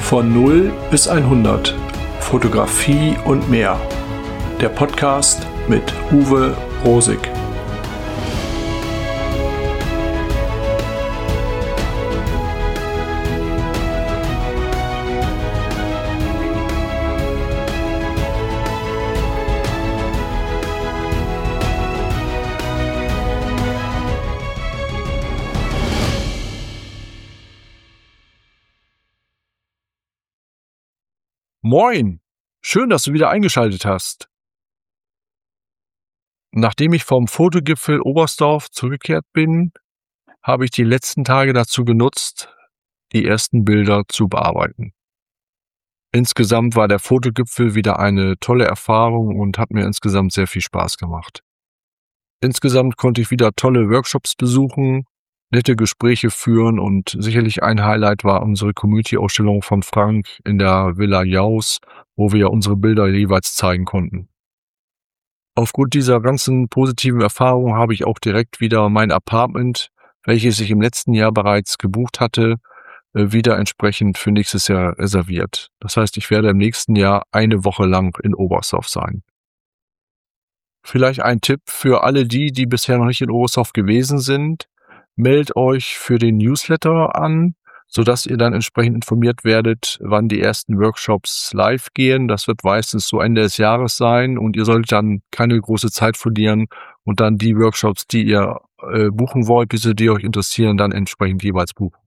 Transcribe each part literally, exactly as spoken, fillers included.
Von null bis hundert. Fotografie und mehr. Der Podcast mit Uwe Rosig. Moin! Schön, dass du wieder eingeschaltet hast. Nachdem ich vom Fotogipfel Oberstdorf zurückgekehrt bin, habe ich die letzten Tage dazu genutzt, die ersten Bilder zu bearbeiten. Insgesamt war der Fotogipfel wieder eine tolle Erfahrung und hat mir insgesamt sehr viel Spaß gemacht. Insgesamt konnte ich wieder tolle Workshops besuchen, nette Gespräche führen und sicherlich ein Highlight war unsere Community-Ausstellung von Frank in der Villa Jaus, wo wir unsere Bilder jeweils zeigen konnten. Aufgrund dieser ganzen positiven Erfahrungen habe ich auch direkt wieder mein Apartment, welches ich im letzten Jahr bereits gebucht hatte, wieder entsprechend für nächstes Jahr reserviert. Das heißt, ich werde im nächsten Jahr eine Woche lang in Oberstdorf sein. Vielleicht ein Tipp für alle die, die bisher noch nicht in Oberstdorf gewesen sind: Meldet euch für den Newsletter an, sodass ihr dann entsprechend informiert werdet, wann die ersten Workshops live gehen. Das wird meistens so Ende des Jahres sein und ihr solltet dann keine große Zeit verlieren und dann die Workshops, die ihr äh, buchen wollt, diese, die euch interessieren, dann entsprechend jeweils buchen.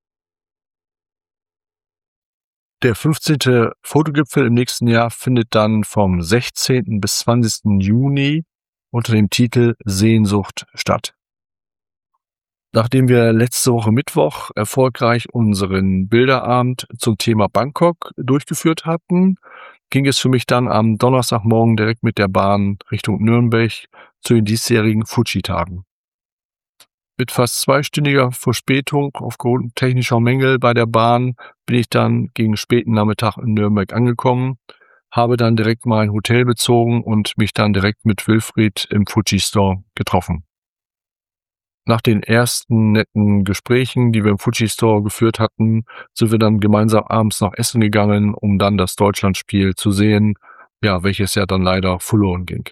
Der fünfzehnte Fotogipfel im nächsten Jahr findet dann vom sechzehnten bis zwanzigsten Juni unter dem Titel Sehnsucht statt. Nachdem wir letzte Woche Mittwoch erfolgreich unseren Bilderabend zum Thema Bangkok durchgeführt hatten, ging es für mich dann am Donnerstagmorgen direkt mit der Bahn Richtung Nürnberg zu den diesjährigen Fuji-Tagen. Mit fast zweistündiger Verspätung aufgrund technischer Mängel bei der Bahn bin ich dann gegen späten Nachmittag in Nürnberg angekommen, habe dann direkt mein Hotel bezogen und mich dann direkt mit Wilfried im Fuji-Store getroffen. Nach den ersten netten Gesprächen, die wir im Fuji-Store geführt hatten, sind wir dann gemeinsam abends noch essen gegangen, um dann das Deutschlandspiel zu sehen, ja, welches ja dann leider verloren ging.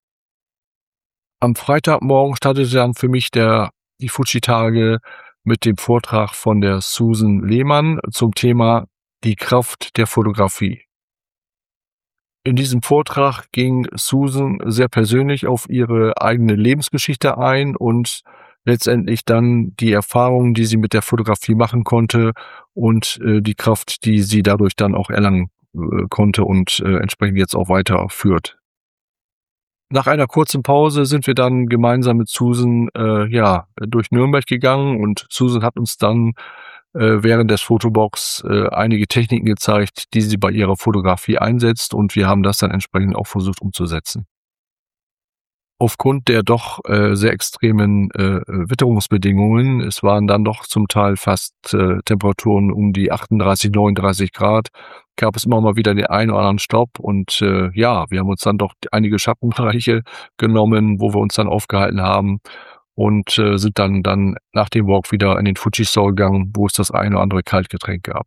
Am Freitagmorgen startete dann für mich der, die Fuji-Tage mit dem Vortrag von der Susan Lehmann zum Thema Die Kraft der Fotografie. In diesem Vortrag ging Susan sehr persönlich auf ihre eigene Lebensgeschichte ein und letztendlich dann die Erfahrungen, die sie mit der Fotografie machen konnte und äh, die Kraft, die sie dadurch dann auch erlangen äh, konnte und äh, entsprechend jetzt auch weiterführt. Nach einer kurzen Pause sind wir dann gemeinsam mit Susan äh, ja durch Nürnberg gegangen und Susan hat uns dann äh, während des Fotobox äh, einige Techniken gezeigt, die sie bei ihrer Fotografie einsetzt und wir haben das dann entsprechend auch versucht umzusetzen. Aufgrund der doch äh, sehr extremen äh, Witterungsbedingungen, es waren dann doch zum Teil fast äh, Temperaturen um die achtunddreißig, neununddreißig Grad, gab es immer mal wieder den einen oder anderen Stopp und äh, ja, wir haben uns dann doch einige Schattenbereiche genommen, wo wir uns dann aufgehalten haben und äh, sind dann, dann nach dem Walk wieder in den Fuji-Store gegangen, wo es das eine oder andere Kaltgetränk gab.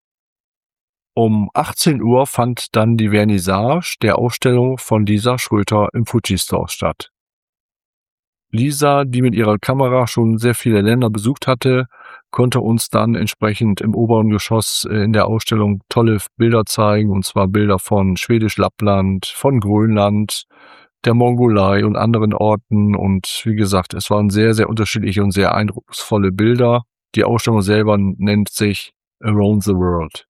Um achtzehn Uhr fand dann die Vernissage der Ausstellung von Lisa Schröter im Fuji-Store statt. Lisa, die mit ihrer Kamera schon sehr viele Länder besucht hatte, konnte uns dann entsprechend im oberen Geschoss in der Ausstellung tolle Bilder zeigen, und zwar Bilder von Schwedisch-Lappland, von Grönland, der Mongolei und anderen Orten. Und wie gesagt, es waren sehr, sehr unterschiedliche und sehr eindrucksvolle Bilder. Die Ausstellung selber nennt sich Around the World.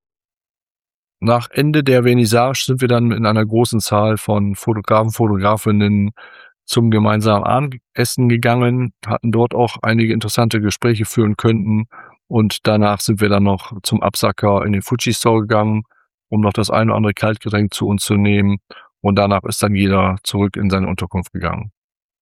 Nach Ende der Vernissage sind wir dann in einer großen Zahl von Fotografen, Fotografinnen zum gemeinsamen Abendessen gegangen, hatten dort auch einige interessante Gespräche führen können und danach sind wir dann noch zum Absacker in den Fuji-Store gegangen, um noch das eine oder andere Kaltgetränk zu uns zu nehmen und danach ist dann jeder zurück in seine Unterkunft gegangen.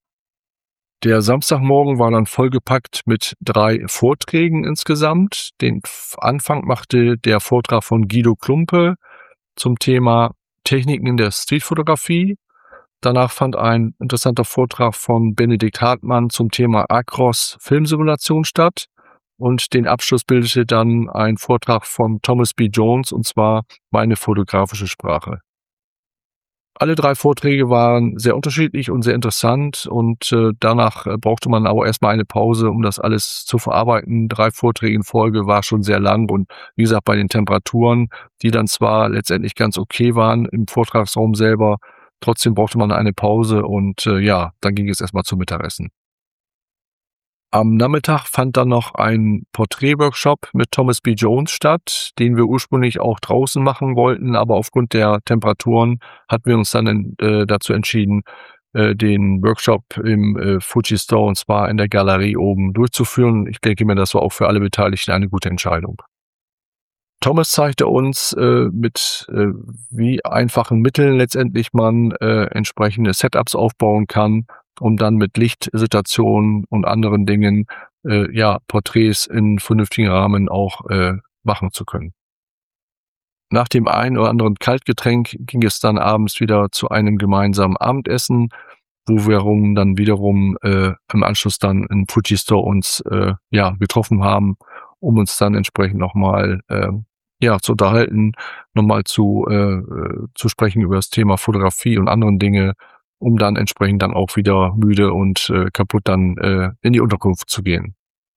Der Samstagmorgen war dann vollgepackt mit drei Vorträgen insgesamt. Den Anfang machte der Vortrag von Guido Klumpe zum Thema Techniken der Streetfotografie. Danach fand ein interessanter Vortrag von Benedikt Hartmann zum Thema Acros Filmsimulation statt. Und den Abschluss bildete dann ein Vortrag von Thomas B. Jones, und zwar meine fotografische Sprache. Alle drei Vorträge waren sehr unterschiedlich und sehr interessant, und äh, danach äh, brauchte man aber erstmal eine Pause, um das alles zu verarbeiten. Drei Vorträge in Folge war schon sehr lang, und wie gesagt, bei den Temperaturen, die dann zwar letztendlich ganz okay waren im Vortragsraum selber, trotzdem brauchte man eine Pause, und äh, ja, dann ging es erstmal zum Mittagessen. Am Nachmittag fand dann noch ein Porträtworkshop mit Thomas B. Jones statt, den wir ursprünglich auch draußen machen wollten, aber aufgrund der Temperaturen hatten wir uns dann äh, dazu entschieden, äh, den Workshop im äh, Fuji Store, und zwar in der Galerie oben, durchzuführen. Ich denke mir, das war auch für alle Beteiligten eine gute Entscheidung. Thomas zeigte uns äh, mit äh, wie einfachen Mitteln letztendlich man äh, entsprechende Setups aufbauen kann, um dann mit Lichtsituationen und anderen Dingen äh, ja Porträts in vernünftigen Rahmen auch äh, machen zu können. Nach dem einen oder anderen Kaltgetränk ging es dann abends wieder zu einem gemeinsamen Abendessen, wo wir dann wiederum äh, im Anschluss dann im Fuji Store uns äh, ja getroffen haben, um uns dann entsprechend nochmal äh, ja zu unterhalten, nochmal zu äh, zu sprechen über das Thema Fotografie und anderen Dinge, um dann entsprechend dann auch wieder müde und äh, kaputt dann äh, in die Unterkunft zu gehen.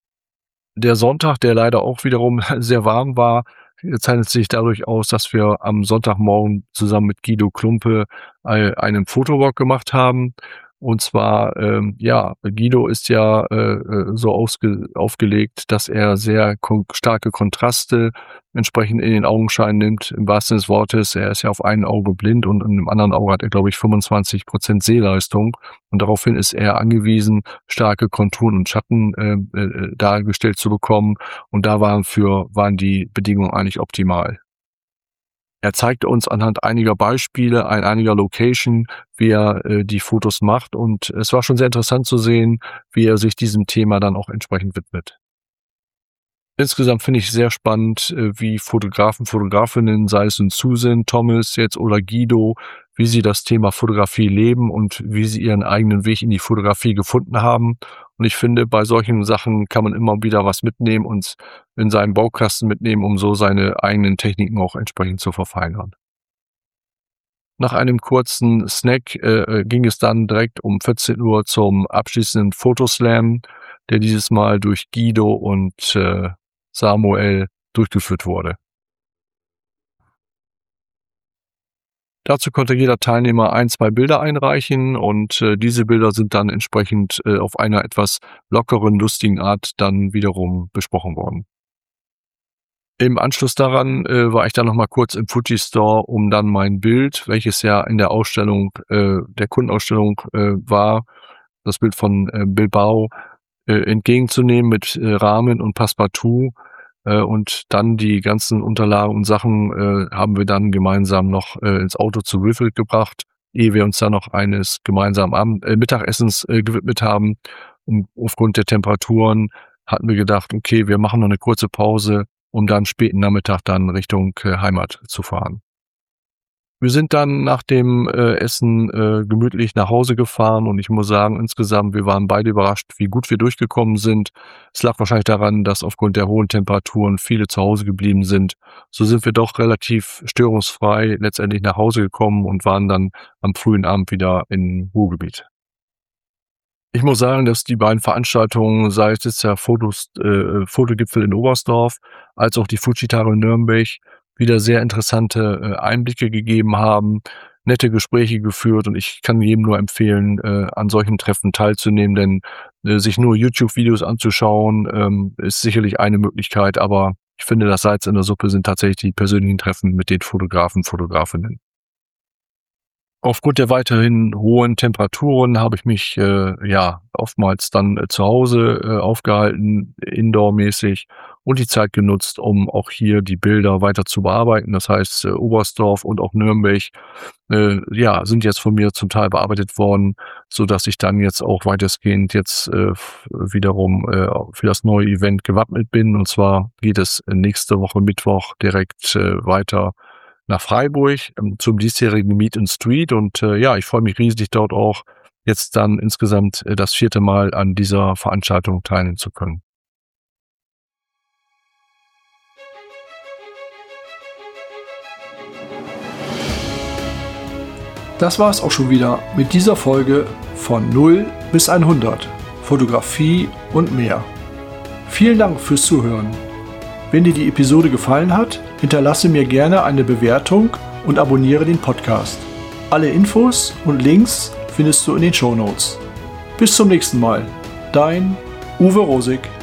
Der Sonntag, der leider auch wiederum sehr warm war, zeichnet sich dadurch aus, dass wir am Sonntagmorgen zusammen mit Guido Klumpe äh, einen Fotowalk gemacht haben. Und zwar, ähm, ja, Guido ist ja äh, so ausge aufgelegt, dass er sehr kon starke Kontraste entsprechend in den Augenschein nimmt, im wahrsten Sinne des Wortes. Er ist ja auf einem Auge blind, und im anderen Auge hat er, glaube ich, fünfundzwanzig Prozent Sehleistung. Und daraufhin ist er angewiesen, starke Konturen und Schatten äh, äh, dargestellt zu bekommen. Und da waren für waren die Bedingungen eigentlich optimal. Er zeigte uns anhand einiger Beispiele, ein einiger Location, wie er äh, die Fotos macht, und es war schon sehr interessant zu sehen, wie er sich diesem Thema dann auch entsprechend widmet. Insgesamt finde ich sehr spannend, äh, wie Fotografen, Fotografinnen, sei es nun Susan, Thomas jetzt oder Guido, wie sie das Thema Fotografie leben und wie sie ihren eigenen Weg in die Fotografie gefunden haben. Und ich finde, bei solchen Sachen kann man immer wieder was mitnehmen und in seinen Baukasten mitnehmen, um so seine eigenen Techniken auch entsprechend zu verfeinern. Nach einem kurzen Snack äh, ging es dann direkt um vierzehn Uhr zum abschließenden Fotoslam, der dieses Mal durch Guido und äh, Samuel durchgeführt wurde. Dazu konnte jeder Teilnehmer ein, zwei Bilder einreichen, und äh, diese Bilder sind dann entsprechend äh, auf einer etwas lockeren, lustigen Art dann wiederum besprochen worden. Im Anschluss daran äh, war ich dann noch mal kurz im Fuji Store, um dann mein Bild, welches ja in der Ausstellung, äh, der Kundenausstellung äh, war, das Bild von äh, Bilbao, äh, entgegenzunehmen mit äh, Rahmen und Passepartout. Äh, und dann die ganzen Unterlagen und Sachen äh, haben wir dann gemeinsam noch äh, ins Auto zu Wilfried gebracht, ehe wir uns dann noch eines gemeinsamen Abend äh, Mittagessens äh, gewidmet haben. Und aufgrund der Temperaturen hatten wir gedacht, okay, wir machen noch eine kurze Pause, um dann späten Nachmittag dann Richtung äh, Heimat zu fahren. Wir sind dann nach dem äh, Essen äh, gemütlich nach Hause gefahren, und ich muss sagen, insgesamt, wir waren beide überrascht, wie gut wir durchgekommen sind. Es lag wahrscheinlich daran, dass aufgrund der hohen Temperaturen viele zu Hause geblieben sind. So sind wir doch relativ störungsfrei letztendlich nach Hause gekommen und waren dann am frühen Abend wieder im Ruhrgebiet. Ich muss sagen, dass die beiden Veranstaltungen, sei es jetzt der Fotos, äh, Fotogipfel in Oberstdorf, als auch die Fuji-Tage in Nürnberg, wieder sehr interessante äh, Einblicke gegeben haben, nette Gespräche geführt, und ich kann jedem nur empfehlen, äh, an solchen Treffen teilzunehmen, denn äh, sich nur YouTube-Videos anzuschauen, ähm, ist sicherlich eine Möglichkeit, aber ich finde, das Salz in der Suppe sind tatsächlich die persönlichen Treffen mit den Fotografen, Fotografinnen. Aufgrund der weiterhin hohen Temperaturen habe ich mich äh, ja oftmals dann äh, zu Hause äh, aufgehalten, indoormäßig, und die Zeit genutzt, um auch hier die Bilder weiter zu bearbeiten. Das heißt, äh, Oberstdorf und auch Nürnberg äh, ja sind jetzt von mir zum Teil bearbeitet worden, so dass ich dann jetzt auch weitestgehend jetzt äh, wiederum äh, für das neue Event gewappnet bin. Und zwar geht es nächste Woche Mittwoch direkt äh, weiter nach Freiburg ähm, zum diesjährigen Meet and Street, und äh, ja, ich freue mich riesig, dort auch jetzt dann insgesamt äh, das vierte Mal an dieser Veranstaltung teilnehmen zu können. Das war es auch schon wieder mit dieser Folge von null bis hundert. Fotografie und mehr. Vielen Dank fürs Zuhören. Wenn dir die Episode gefallen hat, hinterlasse mir gerne eine Bewertung und abonniere den Podcast. Alle Infos und Links findest du in den Shownotes. Bis zum nächsten Mal. Dein Uwe Rosig.